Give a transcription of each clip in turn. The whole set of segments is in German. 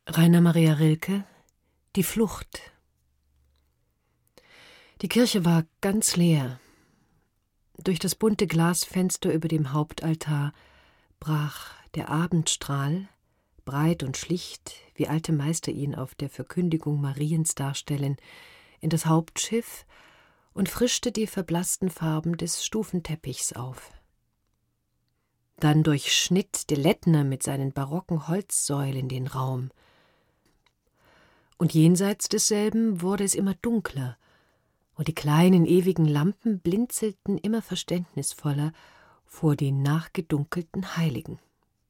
Rainer Maria Rilke: Die Flucht. Die Kirche war ganz leer. Durch das bunte Glasfenster über dem Hauptaltar brach der Abendstrahl, breit und schlicht, wie alte Meister ihn auf der Verkündigung Mariens darstellen, in das Hauptschiff und frischte die verblassten Farben des Stufenteppichs auf. Dann durchschnitt der Lettner mit seinen barocken Holzsäulen den Raum. Und jenseits desselben wurde es immer dunkler, und die kleinen ewigen Lampen blinzelten immer verständnisvoller vor den nachgedunkelten Heiligen.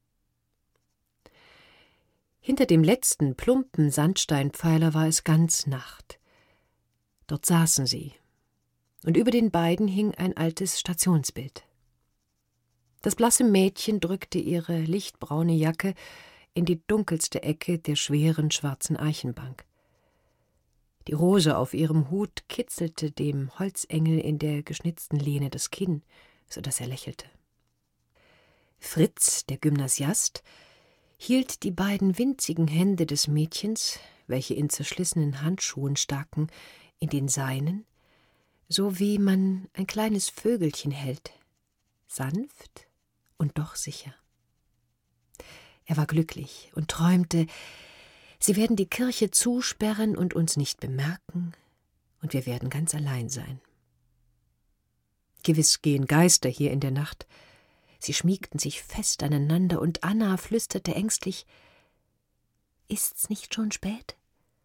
Hinter dem letzten plumpen Sandsteinpfeiler war es ganz Nacht. Dort saßen sie, und über den beiden hing ein altes Stationsbild. Das blasse Mädchen drückte ihre lichtbraune Jacke in die dunkelste Ecke der schweren schwarzen Eichenbank. Die Rose auf ihrem Hut kitzelte dem Holzengel in der geschnitzten Lehne das Kinn, so dass er lächelte. Fritz, der Gymnasiast, hielt die beiden winzigen Hände des Mädchens, welche in zerschlissenen Handschuhen staken, in den seinen, so wie man ein kleines Vögelchen hält, sanft und doch sicher. Er war glücklich und träumte, sie werden die Kirche zusperren und uns nicht bemerken, und wir werden ganz allein sein. Gewiss gehen Geister hier in der Nacht. Sie schmiegten sich fest aneinander, und Anna flüsterte ängstlich: »Ist's nicht schon spät?«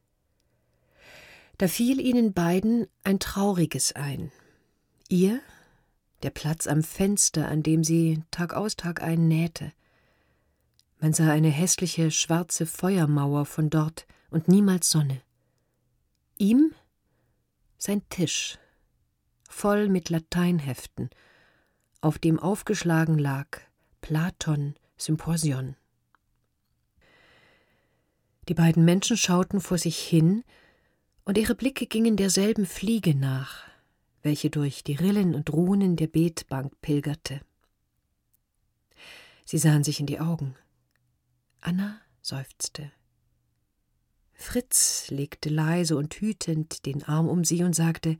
Da fiel ihnen beiden ein Trauriges ein. Ihr der Platz am Fenster, an dem sie Tag aus Tag ein nähte. Man sah eine hässliche schwarze Feuermauer von dort und niemals Sonne. Ihm sein Tisch, voll mit Lateinheften, auf dem aufgeschlagen lag Platon Symposion. Die beiden Menschen schauten vor sich hin, und ihre Blicke gingen derselben Fliege nach, welche durch die Rillen und Runen der Betbank pilgerte. Sie sahen sich in die Augen. Anna seufzte. Fritz legte leise und hütend den Arm um sie und sagte: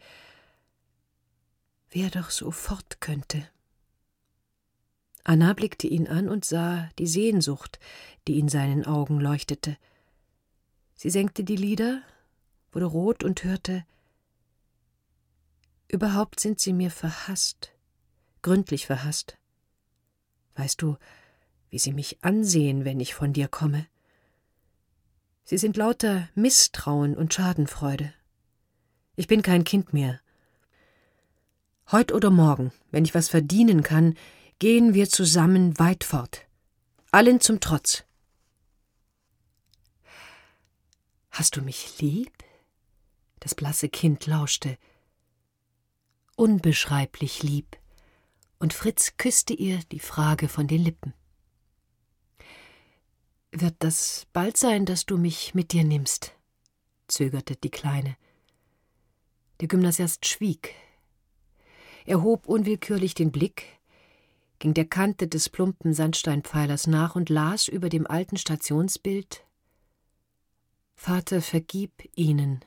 »Wer doch so fort könnte.« Anna blickte ihn an und sah die Sehnsucht, die in seinen Augen leuchtete. Sie senkte die Lider, wurde rot und hörte: »Überhaupt sind sie mir verhasst, gründlich verhasst. Weißt du, wie sie mich ansehen, wenn ich von dir komme? Sie sind lauter Misstrauen und Schadenfreude. Ich bin kein Kind mehr. Heut oder morgen, wenn ich was verdienen kann, gehen wir zusammen weit fort, allen zum Trotz.« »Hast du mich lieb?« Das blasse Kind lauschte. Unbeschreiblich lieb, und Fritz küsste ihr die Frage von den Lippen. »Wird das bald sein, dass du mich mit dir nimmst?« zögerte die Kleine. Der Gymnasiast schwieg. Er hob unwillkürlich den Blick, ging der Kante des plumpen Sandsteinpfeilers nach und las über dem alten Stationsbild: »Vater, vergib ihnen.«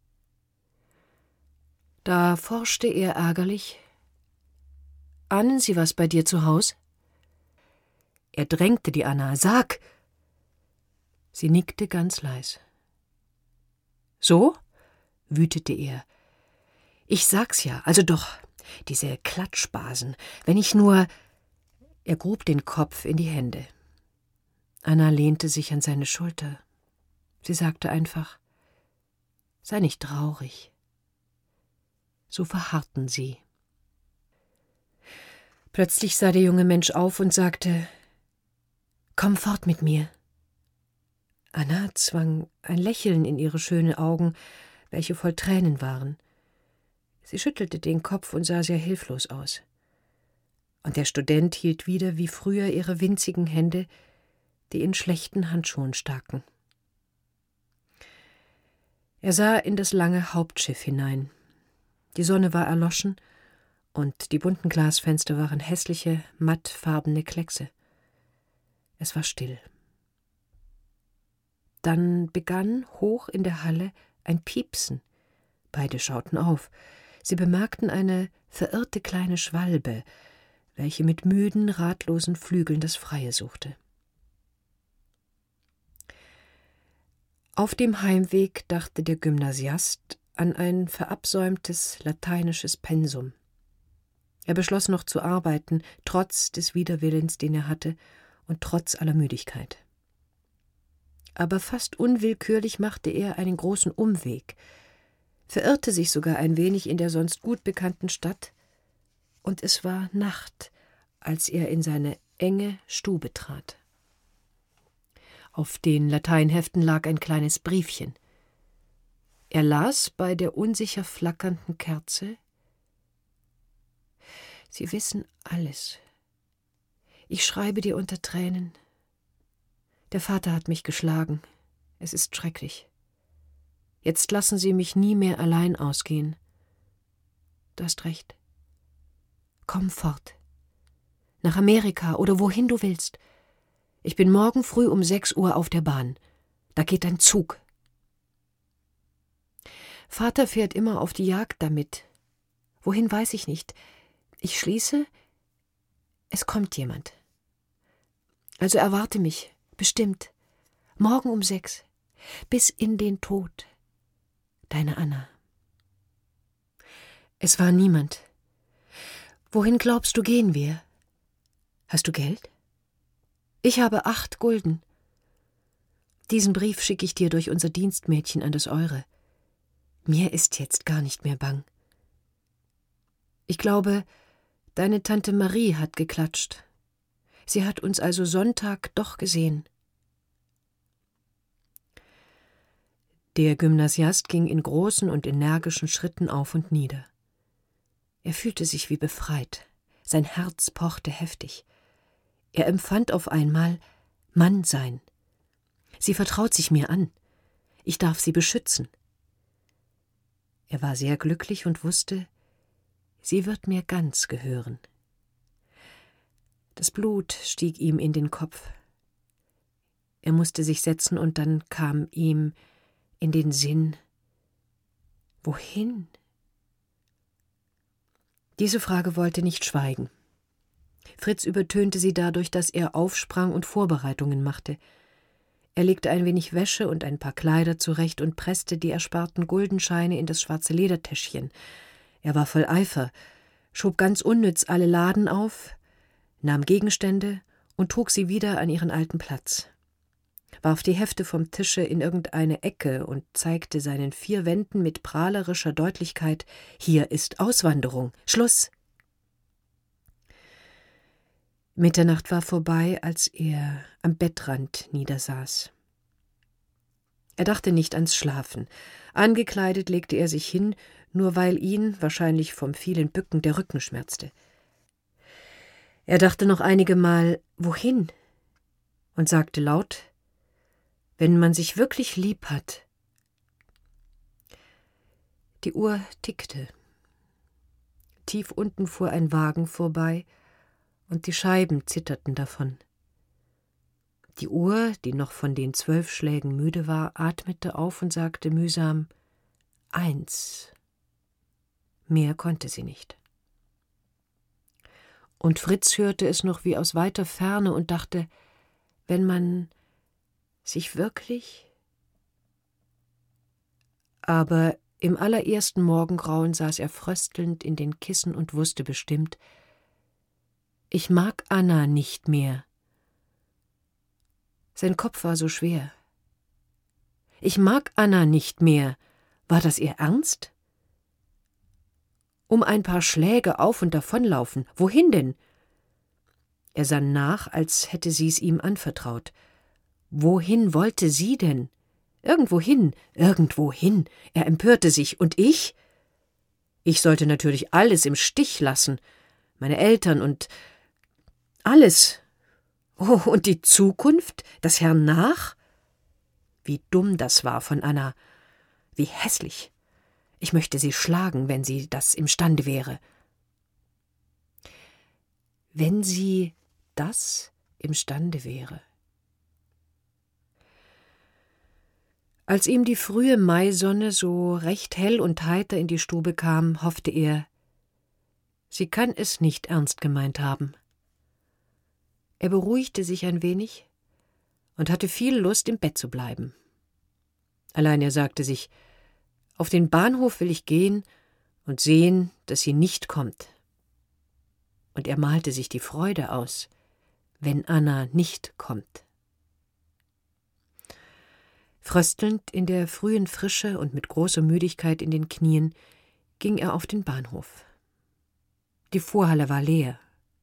Da forschte er ärgerlich: »Ahnen Sie was bei dir zu Haus?« Er drängte die Anna: »Sag!« Sie nickte ganz leis. »So?« wütete er. »Ich sag's ja, also doch, diese Klatschbasen, wenn ich nur...« Er grub den Kopf in die Hände. Anna lehnte sich an seine Schulter. Sie sagte einfach: »Sei nicht traurig.« So verharrten sie. Plötzlich sah der junge Mensch auf und sagte: »Komm fort mit mir.« Anna zwang ein Lächeln in ihre schönen Augen, welche voll Tränen waren. Sie schüttelte den Kopf und sah sehr hilflos aus. Und der Student hielt wieder wie früher ihre winzigen Hände, die in schlechten Handschuhen staken. Er sah in das lange Hauptschiff hinein. Die Sonne war erloschen, und die bunten Glasfenster waren hässliche, mattfarbene Kleckse. Es war still. Dann begann hoch in der Halle ein Piepsen. Beide schauten auf. Sie bemerkten eine verirrte kleine Schwalbe, welche mit müden, ratlosen Flügeln das Freie suchte. Auf dem Heimweg dachte der Gymnasiast an ein verabsäumtes lateinisches Pensum. Er beschloss noch zu arbeiten, trotz des Widerwillens, den er hatte, und trotz aller Müdigkeit. Aber fast unwillkürlich machte er einen großen Umweg, verirrte sich sogar ein wenig in der sonst gut bekannten Stadt, und es war Nacht, als er in seine enge Stube trat. Auf den Lateinheften lag ein kleines Briefchen. Er las bei der unsicher flackernden Kerze: »Sie wissen alles. Ich schreibe dir unter Tränen. Der Vater hat mich geschlagen. Es ist schrecklich. Jetzt lassen Sie mich nie mehr allein ausgehen. Du hast recht. Komm fort. Nach Amerika oder wohin du willst. Ich bin morgen früh um 6 Uhr auf der Bahn. Da geht ein Zug. Vater fährt immer auf die Jagd damit. Wohin, weiß ich nicht. Ich schließe, es kommt jemand. Also erwarte mich, bestimmt. Morgen um 6. Bis in den Tod. Deine Anna.« Es war niemand. »Wohin glaubst du, gehen wir? Hast du Geld?« »Ich habe 8 Gulden. Diesen Brief schicke ich dir durch unser Dienstmädchen an das Eure. Mir ist jetzt gar nicht mehr bang. Ich glaube, deine Tante Marie hat geklatscht. Sie hat uns also Sonntag doch gesehen.« Der Gymnasiast ging in großen und energischen Schritten auf und nieder. Er fühlte sich wie befreit. Sein Herz pochte heftig. Er empfand auf einmal Mannsein. Sie vertraut sich mir an. Ich darf sie beschützen. Er war sehr glücklich und wusste, sie wird mir ganz gehören. Das Blut stieg ihm in den Kopf. Er musste sich setzen und dann kam ihm in den Sinn: Wohin? Diese Frage wollte nicht schweigen. Fritz übertönte sie dadurch, dass er aufsprang und Vorbereitungen machte. Er legte ein wenig Wäsche und ein paar Kleider zurecht und presste die ersparten Guldenscheine in das schwarze Ledertäschchen. Er war voll Eifer, schob ganz unnütz alle Laden auf, nahm Gegenstände und trug sie wieder an ihren alten Platz, warf die Hefte vom Tische in irgendeine Ecke und zeigte seinen 4 Wänden mit prahlerischer Deutlichkeit: »Hier ist Auswanderung, Schluss!« Mitternacht war vorbei, als er am Bettrand niedersaß. Er dachte nicht ans Schlafen. Angekleidet legte er sich hin, nur weil ihn, wahrscheinlich vom vielen Bücken, der Rücken schmerzte. Er dachte noch einige Mal: Wohin? Und sagte laut: Wenn man sich wirklich lieb hat. Die Uhr tickte. Tief unten fuhr ein Wagen vorbei, und die Scheiben zitterten davon. Die Uhr, die noch von den 12 Schlägen müde war, atmete auf und sagte mühsam: 1. Mehr konnte sie nicht. Und Fritz hörte es noch wie aus weiter Ferne und dachte: Wenn man sich wirklich... Aber im allerersten Morgengrauen saß er fröstelnd in den Kissen und wusste bestimmt: Ich mag Anna nicht mehr. Sein Kopf war so schwer. Ich mag Anna nicht mehr. War das ihr Ernst? Um ein paar Schläge auf und davonlaufen. Wohin denn? Er sann nach, als hätte sie's ihm anvertraut. Wohin wollte sie denn? Irgendwohin, irgendwohin. Er empörte sich. Und ich? Ich sollte natürlich alles im Stich lassen. Meine Eltern und alles. Oh, und die Zukunft? Das Hernach? Wie dumm das war von Anna. Wie hässlich. Ich möchte sie schlagen, wenn sie das imstande wäre. Wenn sie das imstande wäre. Als ihm die frühe Maisonne so recht hell und heiter in die Stube kam, hoffte er, sie kann es nicht ernst gemeint haben. Er beruhigte sich ein wenig und hatte viel Lust, im Bett zu bleiben. Allein er sagte sich, auf den Bahnhof will ich gehen und sehen, dass sie nicht kommt. Und er malte sich die Freude aus, wenn Anna nicht kommt. Fröstelnd in der frühen Frische und mit großer Müdigkeit in den Knien ging er auf den Bahnhof. Die Vorhalle war leer.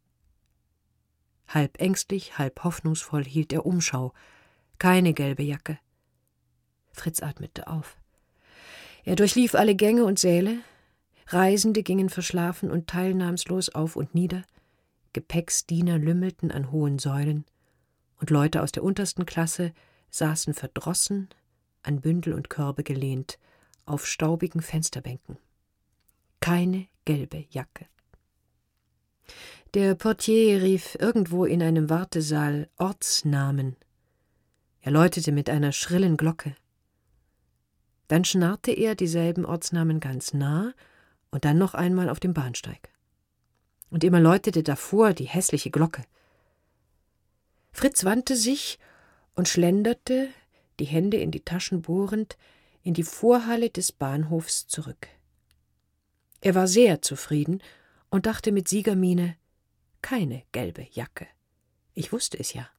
Halb ängstlich, halb hoffnungsvoll hielt er Umschau. Keine gelbe Jacke. Fritz atmete auf. Er durchlief alle Gänge und Säle. Reisende gingen verschlafen und teilnahmslos auf und nieder. Gepäcksdiener lümmelten an hohen Säulen. Und Leute aus der untersten Klasse saßen verdrossen, an Bündel und Körbe gelehnt, auf staubigen Fensterbänken. Keine gelbe Jacke. Der Portier rief irgendwo in einem Wartesaal Ortsnamen. Er läutete mit einer schrillen Glocke. Dann schnarrte er dieselben Ortsnamen ganz nah und dann noch einmal auf dem Bahnsteig. Und immer läutete davor die hässliche Glocke. Fritz wandte sich und schlenderte, die Hände in die Taschen bohrend, in die Vorhalle des Bahnhofs zurück. Er war sehr zufrieden und dachte mit Siegermiene, keine gelbe Jacke. Ich wusste es ja.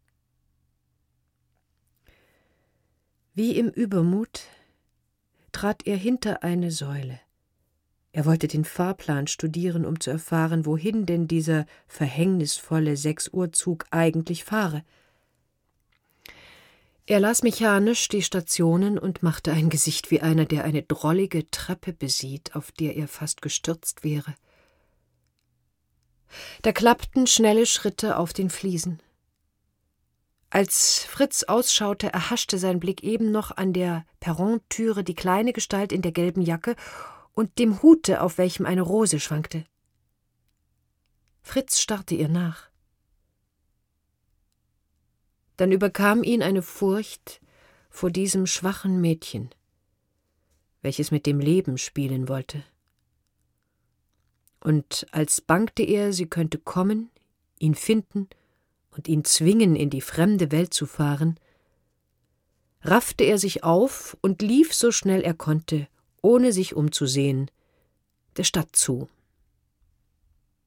Wie im Übermut trat er hinter eine Säule. Er wollte den Fahrplan studieren, um zu erfahren, wohin denn dieser verhängnisvolle 6-Uhr-Zug eigentlich fahre. Er las mechanisch die Stationen und machte ein Gesicht wie einer, der eine drollige Treppe besieht, auf der er fast gestürzt wäre. Da klappten schnelle Schritte auf den Fliesen. Als Fritz ausschaute, erhaschte sein Blick eben noch an der Perrontüre die kleine Gestalt in der gelben Jacke und dem Hute, auf welchem eine Rose schwankte. Fritz starrte ihr nach. Dann überkam ihn eine Furcht vor diesem schwachen Mädchen, welches mit dem Leben spielen wollte. Und als bangte er, sie könnte kommen, ihn finden und ihn zwingen, in die fremde Welt zu fahren, raffte er sich auf und lief so schnell er konnte, ohne sich umzusehen, der Stadt zu.